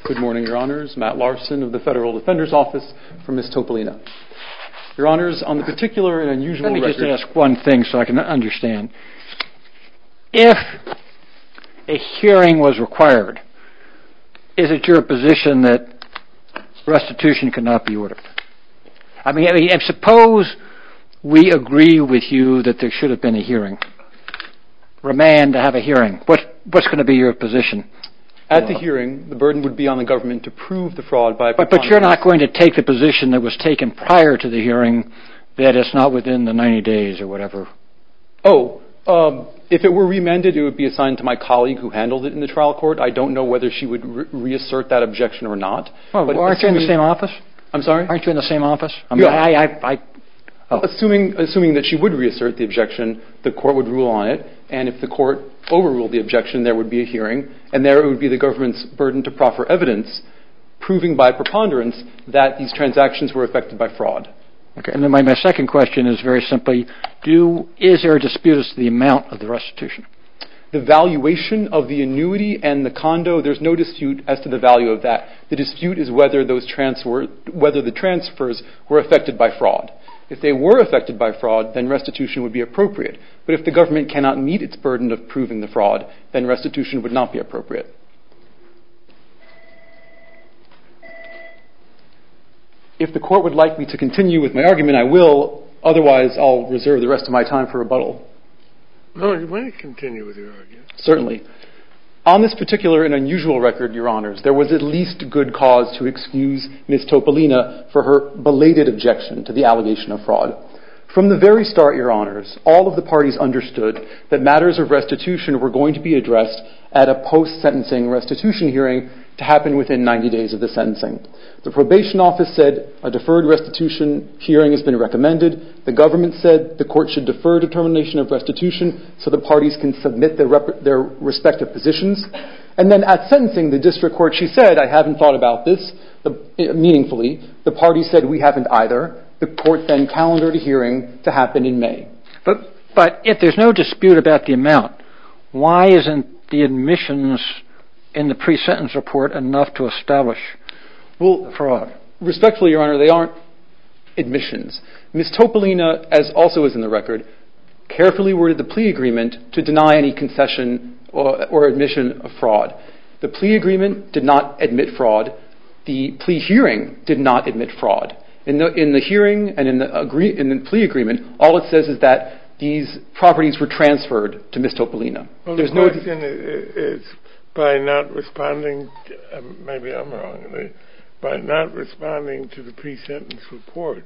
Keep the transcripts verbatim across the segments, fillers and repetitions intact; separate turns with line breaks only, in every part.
Good morning, Your Honors. Matt Larson of the Federal Defender's Office for Miz Topolina. Your Honors, on the particular and unusual
Let me
record...
just ask one thing so I can understand. If a hearing was required, is it your position that restitution cannot be ordered? I mean, I mean, suppose we agree with you that there should have been a hearing. Remand to have a hearing. What, what's going to be your position?
At the hearing, the burden would be on the government to prove the fraud by...
But, but you're not going to take the position that was taken prior to the hearing, that it's not within the ninety days or whatever.
Oh, um, if it were remanded, it would be assigned to my colleague who handled it in the trial court. I don't know whether she would re- reassert that objection or not.
Oh,
but
well, aren't
assuming,
you in the same office?
I'm sorry?
Aren't you in the same office? I mean,
yeah.
I... I, I oh.
Assuming, assuming that she would reassert the objection, the court would rule on it, and if the court overruled the objection, there would be a hearing, and there it would be the government's burden to proffer evidence proving by preponderance that these transactions were affected by fraud.
Okay, and then my, my second question is very simply, do is there a dispute as to the amount of the restitution?
The valuation of the annuity and the condo, there's no dispute as to the value of that. The dispute is whether those transfer, whether the transfers were affected by fraud. If they were affected by fraud, then restitution would be appropriate. But if the government cannot meet its burden of proving the fraud, then restitution would not be appropriate. If the court would like me to continue with my argument, I will. Otherwise, I'll reserve the rest of my time for rebuttal.
No, you may continue with your argument.
Certainly. On this particular and unusual record, Your Honors, there was at least good cause to excuse Miz Topolina for her belated objection to the allegation of fraud. From the very start, Your Honors, all of the parties understood that matters of restitution were going to be addressed at a post-sentencing restitution hearing to happen within ninety days of the sentencing. The probation office said a deferred restitution hearing has been recommended. The government said the court should defer determination of restitution so the parties can submit their, rep- their respective positions. And then at sentencing, the district court, she said, I haven't thought about this the, meaningfully. The parties said, we haven't either. The court then calendared a hearing to happen in May.
But, but if there's no dispute about the amount, why isn't the admissions in the pre-sentence report enough to establish
well,
fraud?
Respectfully, Your Honor, they aren't admissions. Miz Topolina, as also is in the record, carefully worded the plea agreement to deny any concession or, or admission of fraud. The plea agreement did not admit fraud. The plea hearing did not admit fraud. In the, in the hearing and in the, agree, in the plea agreement, all it says is that these properties were transferred to Miz Topolina.
Well,
There's
the question
no
is, is by not responding, to, uh, maybe I'm wrong, by not responding to the pre-sentence report,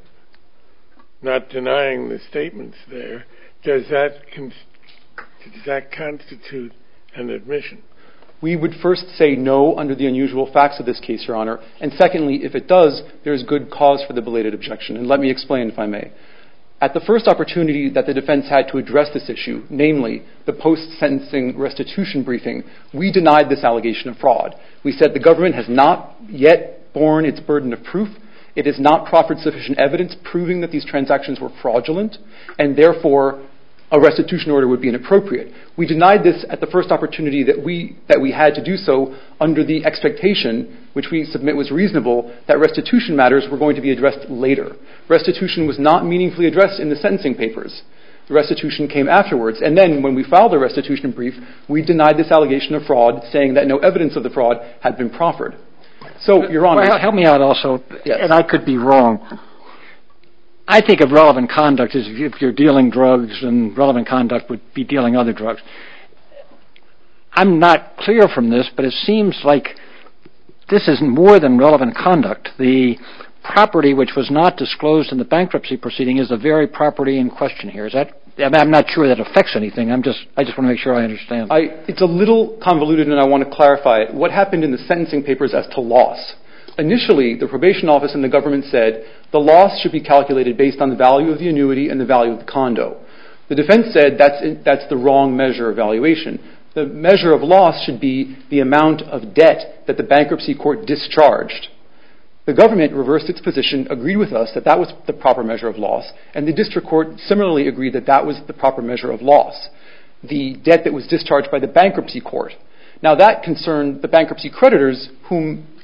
not denying the statements there, does that con- does that constitute an admission?
We would first say no under the unusual facts of this case, Your Honor. And secondly, if it does, there's good cause for the belated objection. And let me explain, if I may. At the first opportunity that the defense had to address this issue, namely the post-sentencing restitution briefing, we denied this allegation of fraud. We said the government has not yet borne its burden of proof. It has not proffered sufficient evidence proving that these transactions were fraudulent, and therefore a restitution order would be inappropriate. We denied this at the first opportunity that we that we had to do so under the expectation, which we submit was reasonable, that restitution matters were going to be addressed later. Restitution was not meaningfully addressed in the sentencing papers. The restitution came afterwards. And then when we filed the restitution brief, we denied this allegation of fraud, saying that no evidence of the fraud had been proffered. So, Your Honor...
Well, help me out also,
yes.
And I could be wrong. I think of relevant conduct as if you're dealing drugs, and relevant conduct would be dealing other drugs. I'm not clear from this, but it seems like this is more than relevant conduct. The property which was not disclosed in the bankruptcy proceeding is the very property in question here. Is that? I'm not sure that affects anything. I'm just. I just want to make sure I understand.
I, it's a little convoluted, and I want to clarify it. What happened in the sentencing papers as to loss? Initially, the probation office and the government said the loss should be calculated based on the value of the annuity and the value of the condo. The defense said that's that's the wrong measure of valuation. The measure of loss should be the amount of debt that the bankruptcy court discharged. The government reversed its position, agreed with us that that was the proper measure of loss, and the district court similarly agreed that that was the proper measure of loss, the debt that was discharged by the bankruptcy court. Now, that concerned the bankruptcy creditors, whom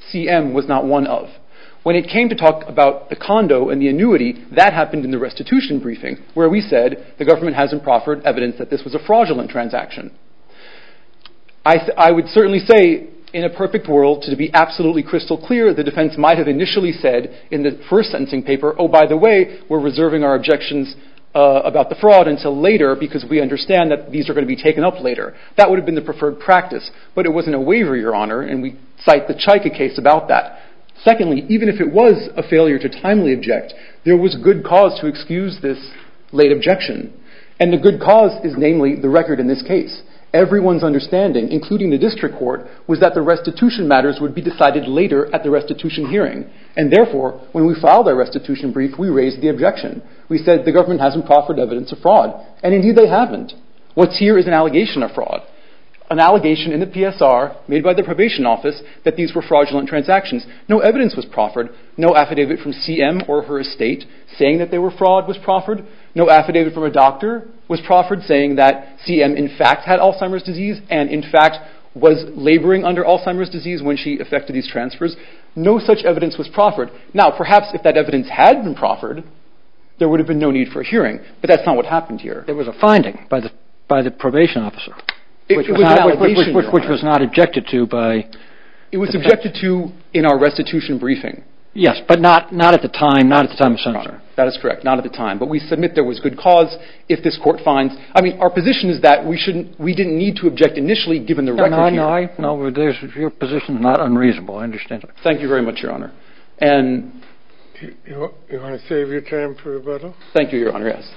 C M was not one of. When it came to talk about the condo and the annuity, that happened in the restitution briefing, where we said the government hasn't proffered evidence that this was a fraudulent transaction. I, th- I would certainly say, in a perfect world, to be absolutely crystal clear, the defense might have initially said in the first sentencing paper, oh, by the way, we're reserving our objections uh, about the fraud until later because we understand that these are going to be taken up later. That would have been the preferred practice, but it wasn't a waiver, Your Honor, and we cite the Chaika case about that. Secondly, even if it was a failure to timely object, there was good cause to excuse this late objection. And the good cause is namely the record in this case. Everyone's understanding, including the district court, was that the restitution matters would be decided later at the restitution hearing. And therefore, when we filed our restitution brief, we raised the objection. We said the government hasn't proffered evidence of fraud. And indeed they haven't. What's here is an allegation of fraud. An allegation in the P S R made by the probation office that these were fraudulent transactions. No evidence was proffered. No affidavit from C M or her estate saying that they were fraud was proffered. No affidavit from a doctor was proffered saying that C M in fact had Alzheimer's disease and in fact was laboring under Alzheimer's disease when she effected these transfers. No such evidence was proffered. Now, perhaps if that evidence had been proffered, there would have been no need for a hearing. But that's not what happened here.
There was a finding by the by the probation officer. Which
it
was,
was
not,
an allegation,
which, which, which was not objected to by...
It was objected to in our restitution briefing.
Yes, but not, not at the time, not at the time of sentencing.
That is correct, not at the time. But we submit there was good cause if this court finds... I mean, our position is that we shouldn't, we didn't need to object initially given the
no,
record
no,
here.
No, I, no, there's, your position is not unreasonable. I understand it.
Thank you very much, Your Honor. And...
You, you, you want to save your time for rebuttal?
Thank you, Your Honor, yes.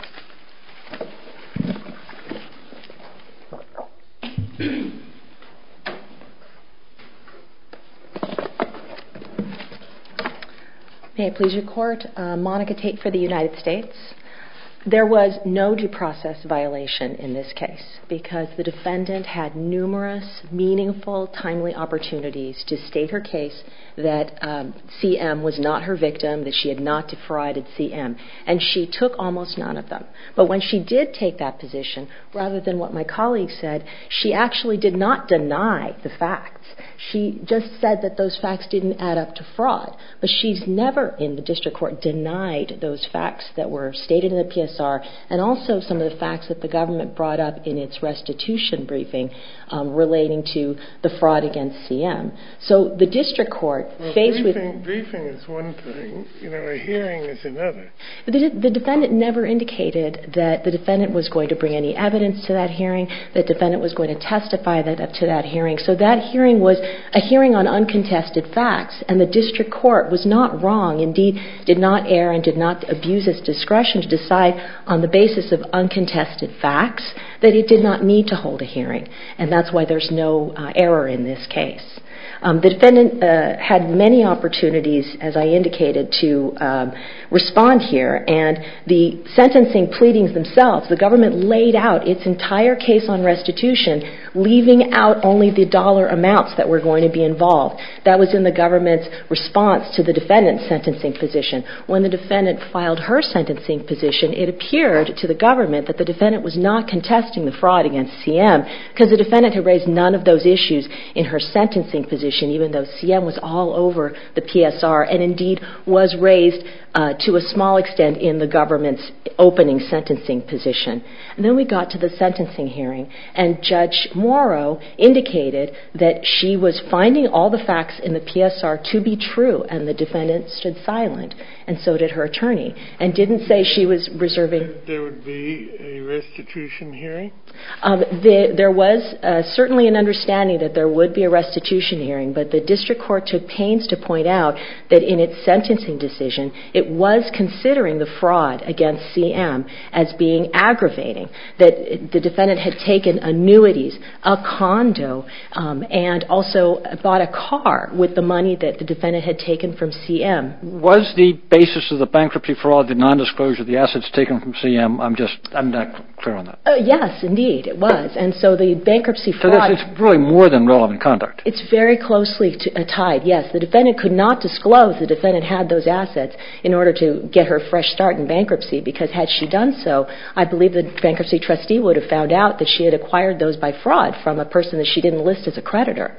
May it please your court, uh, Monica Tate for the United States. There was no due process violation in this case because the defendant had numerous, meaningful, timely opportunities to state her case that um, C M was not her victim, that she had not defrauded C M, and she took almost none of them. But when she did take that position, rather than what my colleague said, she actually did not deny the facts. She just said that those facts didn't add up to fraud. But she's never in the district court denied those facts that were stated in the P S R and also some of the facts that the government brought up in its restitution briefing um, relating to the fraud against C M. So the district court
well,
faced
briefing,
with...
Briefing is one thing, you know, a hearing is another.
But the, the defendant never indicated that the defendant was going to bring any evidence to that hearing, that the defendant was going to testify that, to that hearing. So that hearing was a hearing on uncontested facts, and the district court was not wrong, indeed did not err and did not abuse its discretion to decide on the basis of uncontested facts that it did not need to hold a hearing. And that's why there's no uh, error in this case. Um, the defendant uh, had many opportunities, as I indicated, to um, respond here, and the sentencing pleadings themselves, the government laid out its entire case on restitution, leaving out only the dollar amounts that were going to be involved. That was in the government's response to the defendant's sentencing position. When the defendant filed her sentencing position, it appeared to the government that the defendant was not contesting the fraud against C M because the defendant had raised none of those issues in her sentencing position, even though C M was all over the P S R and indeed was raised uh, to a small extent in the government's opening sentencing position. And then we got to the sentencing hearing, and Judge Morrow indicated that she was finding all the facts in the P S R to be true, and the defendant stood silent, and so did her attorney, and didn't say she was reserving...
There would be a restitution hearing?
Um, the, there was uh, certainly an understanding that there would be a restitution hearing, but the district court took pains to point out that in its sentencing decision, it was considering the fraud against C M as being aggravating, that the defendant had taken annuities, a condo, um, and also bought a car with the money that the defendant had taken from C M.
Was the basis of the bankruptcy fraud the nondisclosure of the assets taken from C M? I'm just, I'm not clear on that.
Uh, yes, indeed, it was. And so the bankruptcy fraud...
So it's really more than relevant conduct.
It's very closely to, uh, tied, yes. The defendant could not disclose the defendant had those assets in order to get her fresh start in bankruptcy, because had she done so, I believe the bankruptcy trustee would have found out that she had acquired those by fraud from a person that she didn't list as a creditor.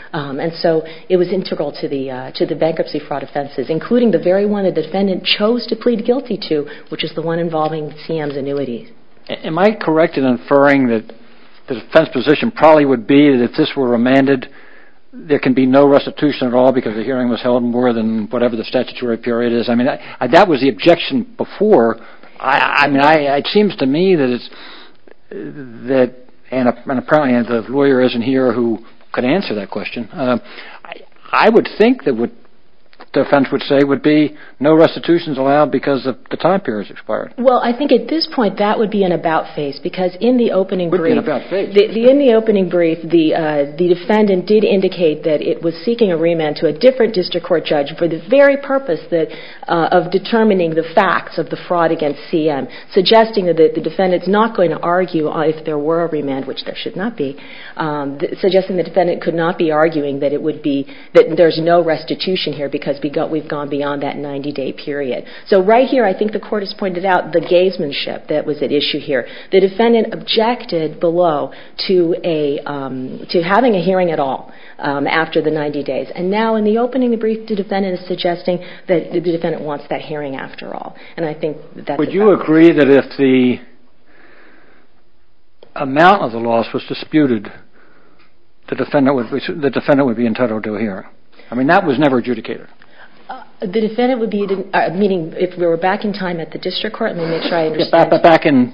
Um, and so it was integral to the uh, to the bankruptcy fraud offenses, including the very one the defendant chose to plead guilty to, which is the one involving C M's annuities.
Am I correct in inferring that the defense position probably would be that if this were remanded, there can be no restitution at all because the hearing was held more than whatever the statutory period is? I mean, I, I, that was the objection before. I, I mean, I, it seems to me that it's that, and, and apparently the lawyer isn't here who could answer that question. Uh, I, I would think that what the defense would say would be no restitutions allowed because of the time period has expired.
Well, I think at this point that would be an about face, because in the opening
would
brief,
be an about face.
The, the, in the opening brief, the uh, the defendant did indicate that it was seeking a remand to a different district court judge for the very purpose that uh, of determining the facts of the fraud against C M, suggesting that the, the defendant's not going to argue if there were a remand, which there should not be, um, th- suggesting the defendant could not be arguing that it would be that there's no restitution here because we got, we've gone beyond that ninety-day period. So right here, I think the court has pointed out the gamesmanship that was at issue here. The defendant objected below to a um, to having a hearing at all um, after the ninety days, and now in the opening brief, the defendant is suggesting that the defendant wants that hearing after all. And I think that's.
Would you agree that if the amount of the loss was disputed, the defendant would be, the defendant would be entitled to a hearing? I mean, that was never adjudicated.
Uh, the defendant would be, uh, meaning if we were back in time at the district court, let me make sure I understand.
Yeah, back, back in,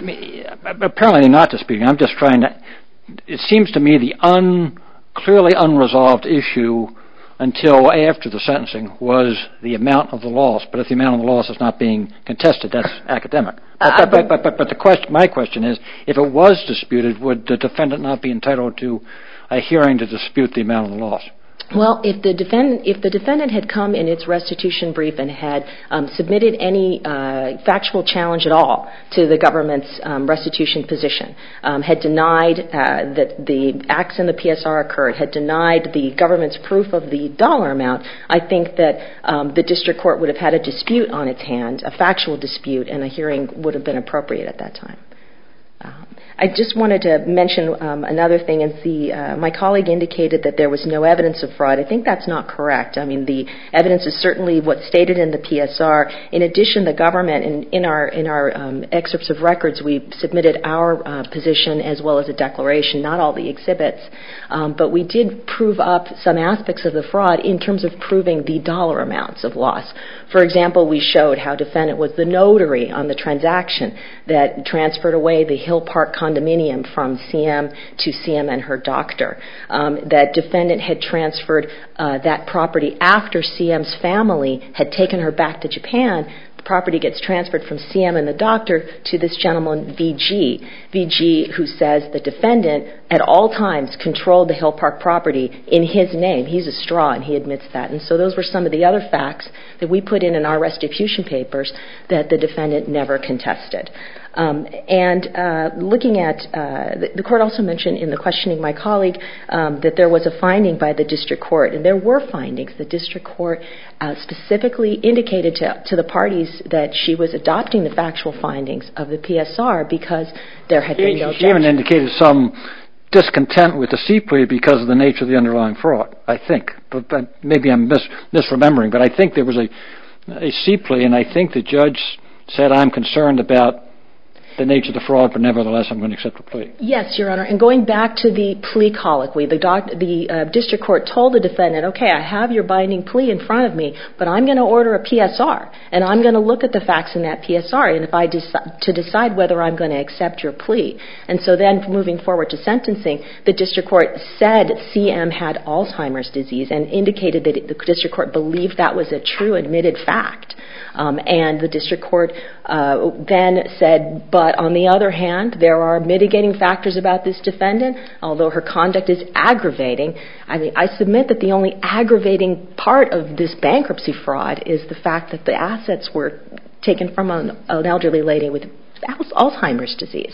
the, apparently they're not disputing. I'm just trying to, it seems to me the un, clearly unresolved issue until after the sentencing was the amount of the loss. But if the amount of the loss is not being contested, that's academic. But, uh, but, but, but, but the question, my question is, if it was disputed, would the defendant not be entitled to a hearing to dispute the amount of the loss?
Well, if the defendant if the defendant had come in its restitution brief and had um, submitted any uh, factual challenge at all to the government's um, restitution position, um, had denied uh, that the acts in the P S R occurred, had denied the government's proof of the dollar amount, I think that um, the district court would have had a dispute on its hand, a factual dispute, and a hearing would have been appropriate at that time. Um, I just wanted to mention um, another thing. Is the uh, my colleague indicated that there was no evidence of fraud. I think that's not correct. I mean, the evidence is certainly what's stated in the P S R. In addition, the government, in, in our in our um, excerpts of records, we submitted our uh, position as well as a declaration, not all the exhibits, um, but we did prove up some aspects of the fraud in terms of proving the dollar amounts of loss. For example, we showed how defendant was the notary on the transaction that transferred away the Hill Park condominium from C M to C M and her doctor. Um, that defendant had transferred uh, that property after C M's family had taken her back to Japan. The property gets transferred from C M and the doctor to this gentleman, V G. V G, who says the defendant at all times controlled the Hill Park property in his name. He's a straw, and he admits that. And so those were some of the other facts that we put in in our restitution papers that the defendant never contested. Um, and uh, looking at, uh, the, the court also mentioned in the questioning my colleague um, that there was a finding by the district court, and there were findings. The district court uh, specifically indicated to, to the parties that she was adopting the factual findings of the P S R because there had been no objection.
She even indicated some discontent with the C plea because of the nature of the underlying fraud, I think. But, but maybe I'm mis- misremembering, but I think there was a, a C plea, and I think the judge said, I'm concerned about the nature of the fraud, but nevertheless I'm going to accept the plea.
Yes, Your Honor. And going back to the plea colloquy, the, doc, the uh, district court told the defendant, okay, I have your binding plea in front of me, but I'm going to order a P S R, and I'm going to look at the facts in that P S R, and if I decide to decide whether I'm going to accept your plea. And so then moving forward to sentencing, the district court said C M had Alzheimer's disease and indicated that it, the district court believed that was a true admitted fact. Um, and the district court uh, then said, but on the other hand, there are mitigating factors about this defendant, although her conduct is aggravating. I mean, I submit that the only aggravating part of this bankruptcy fraud is the fact that the assets were taken from an, an elderly lady with Alzheimer's disease.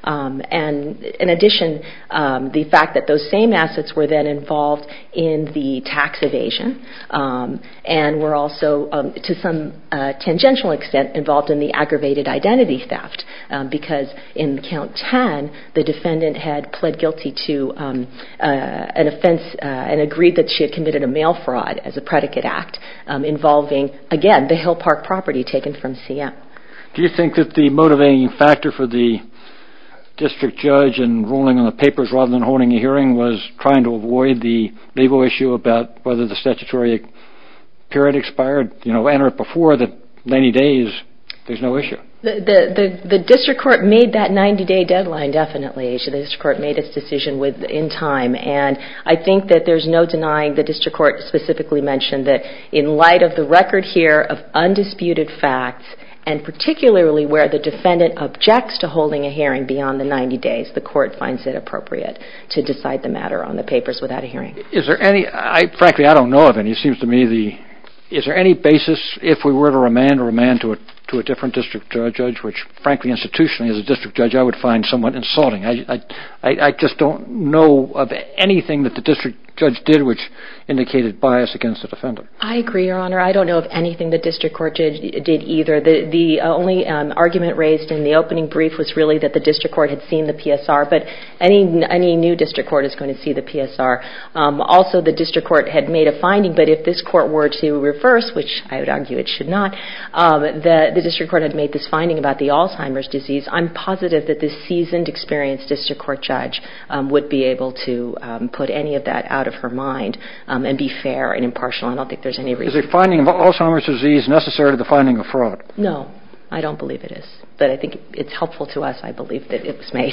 Um, and in addition, um, the fact that those same assets were then involved in the tax evasion um, and were also, um, to some uh, tangential extent, involved in the aggravated identity theft, um, because in count ten, the defendant had pled guilty to um, uh, an offense uh, and agreed that she had committed a mail fraud as a predicate act um, involving, again, the Hill Park property taken from C M.
Do you think that the motivating factor for the district judge in ruling on the papers rather than holding a hearing was trying to avoid the legal issue about whether the statutory period expired? You know, enter it before the ninety days, there's no issue.
The, the, the, the district court made that ninety-day deadline, definitely. The district court made its decision with, in time. And I think that there's no denying the district court specifically mentioned that in light of the record here of undisputed facts, and particularly where the defendant objects to holding a hearing beyond the ninety days, the court finds it appropriate to decide the matter on the papers without a hearing.
Is there any, I, frankly, I don't know of any. It seems to me the, is there any basis if we were to remand or remand to a to a different district judge, which frankly institutionally as a district judge I would find somewhat insulting. I, I, I just don't know of anything that the district judge did which indicated bias against the defendant.
I agree, Your Honor. I don't know of anything the district court did, did either. The, the only um, argument raised in the opening brief was really that the district court had seen the P S R, but any any new district court is going to see the P S R. Um, also, the district court had made a finding, but if this court were to reverse, which I would argue it should not, um, the, the district court had made this finding about the Alzheimer's disease. I'm positive that this seasoned, experienced district court judge um, would be able to um, put any of that out of her mind um, and be fair and impartial. I don't think there's any reason.
Is a finding of Alzheimer's disease necessary to the finding of fraud?
No, I don't believe it is. But I think it's helpful to us, I believe, that it was made.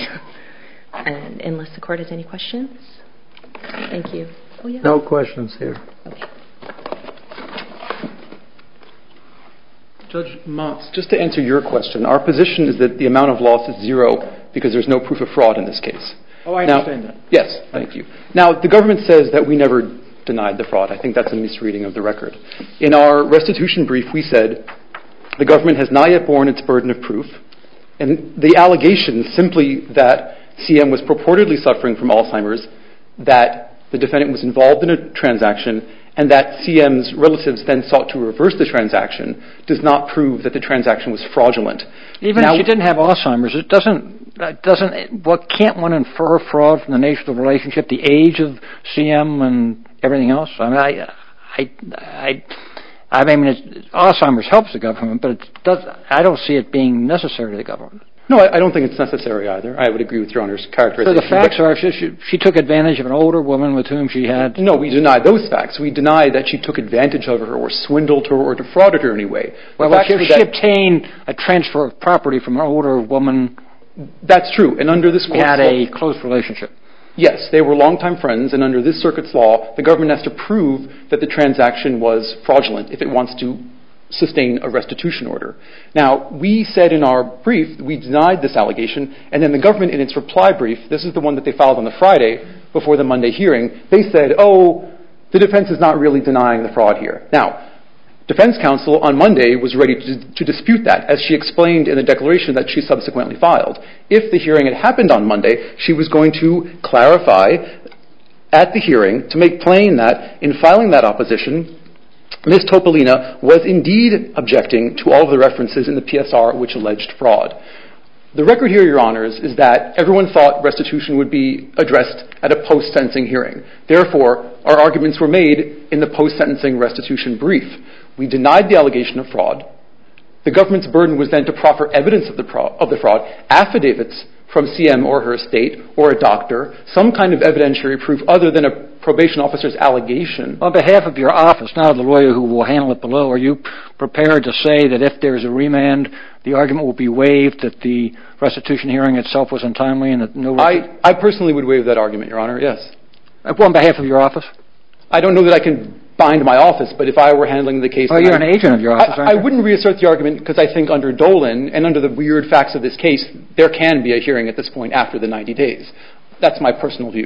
And unless the court has any questions? Thank you. Oh, yeah.
No questions here.
Okay.
Judge Motz, just to answer your question, our position is that the amount of loss is zero because there's no proof of fraud in this case.
Oh, I
now,
understand that.
Yes, thank you. Now, the government says that we never denied the fraud. I think that's a misreading of the record. In our restitution brief, we said the government has not yet borne its burden of proof, and the allegation simply that C M was purportedly suffering from Alzheimer's, that the defendant was involved in a transaction, and that C M's relatives then sought to reverse the transaction does not prove that the transaction was fraudulent.
Even now, if she didn't have Alzheimer's, it doesn't, it doesn't, what can't one infer fraud from the nature of the relationship, the age of C M and everything else? I mean, I, I, I, I mean, it's, Alzheimer's helps the government, but it does, I don't see it being necessary to the government.
No, I, I don't think it's necessary either. I would agree with Your Honor's characterization.
So the facts are she, she, she took advantage of an older woman with whom she had...
No, we deny those facts. We deny that she took advantage of her or swindled her or defrauded her in any way.
Well, well she, she obtained a transfer of property from an older woman...
That's true, and under this court's
had
law,
a close relationship.
Yes, they were longtime friends, and under this circuit's law, the government has to prove that the transaction was fraudulent if it wants to sustain a restitution order. Now, we said in our brief, we denied this allegation, and then the government in its reply brief, this is the one that they filed on the Friday before the Monday hearing, they said, oh, the defense is not really denying the fraud here. Now, defense counsel on Monday was ready to, to dispute that, as she explained in the declaration that she subsequently filed. If the hearing had happened on Monday, she was going to clarify at the hearing to make plain that in filing that opposition, Miz Topolina was indeed objecting to all of the references in the P S R which alleged fraud. The record here, Your Honors, is that everyone thought restitution would be addressed at a post-sentencing hearing. Therefore, our arguments were made in the post-sentencing restitution brief. We denied the allegation of fraud. The government's burden was then to proffer evidence of the, pro- of the fraud, affidavits from C M or her estate or a doctor, some kind of evidentiary proof other than a probation officer's allegation.
On behalf of your office, now the lawyer who will handle it below, are you prepared to say that if there's a remand, the argument will be waived, that the restitution hearing itself was untimely and that no...
I, I personally would waive that argument, Your Honor, yes.
On behalf of your office?
I don't know that I can bind my office, but if I were handling the case...
Oh, you're I, an agent of your office,
I,
aren't you?
I wouldn't reassert the argument because I think under Dolan and under the weird facts of this case, there can be a hearing at this point after the ninety days. That's my personal view.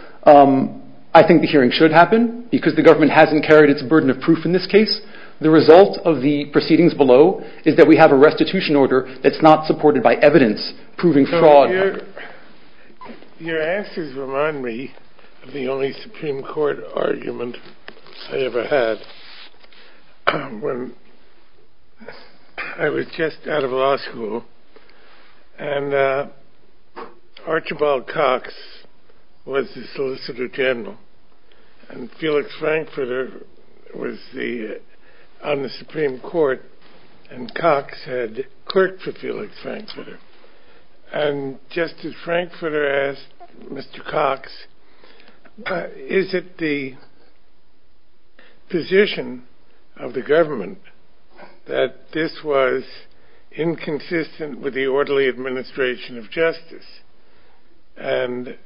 Um, I think the hearing should happen because the government hasn't carried its burden of proof in this case. The result of the proceedings below is that we have a restitution order that's not supported by evidence proving
so
fraud.
You're, Your answers remind me of the only Supreme Court argument I ever had when I was just out of law school, and uh, Archibald Cox was the Solicitor General, and Felix Frankfurter was the uh, on the Supreme Court, and Cox had clerked for Felix Frankfurter. And Justice Frankfurter asked Mister Cox, uh, is it the position of the government that this was inconsistent with the orderly administration of justice? And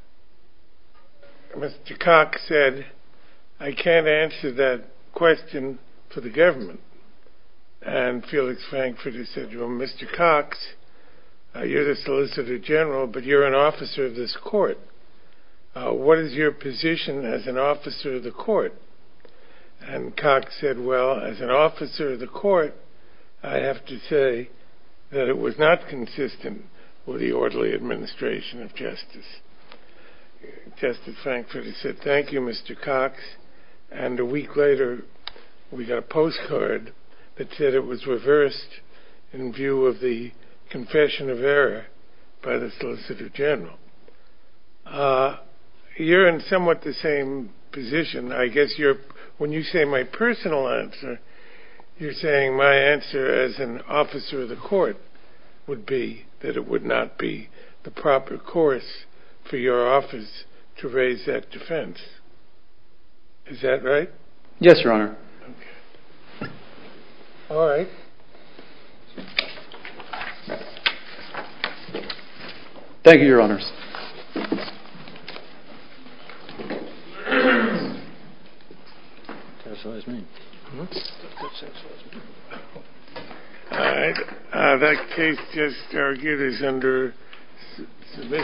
Mister Cox said, I can't answer that question for the government. And Felix Frankfurter said to him, Mister Cox, uh, you're the Solicitor General, but you're an officer of this court. Uh, what is your position as an officer of the court? And Cox said, well, as an officer of the court, I have to say that it was not consistent with the orderly administration of justice. Justice Frankfurter said, thank you, Mister Cox. And a week later, we got a postcard that said it was reversed in view of the confession of error by the Solicitor General. Uh, you're in somewhat the same position. I guess you're, when you say my personal answer, you're saying my answer as an officer of the court would be that it would not be the proper course for your office to raise that defense. Is that right?
Yes, Your Honor.
Okay. All right.
Thank you, Your Honors.
me.
Hmm? All right. Uh, that case just argued is under submission.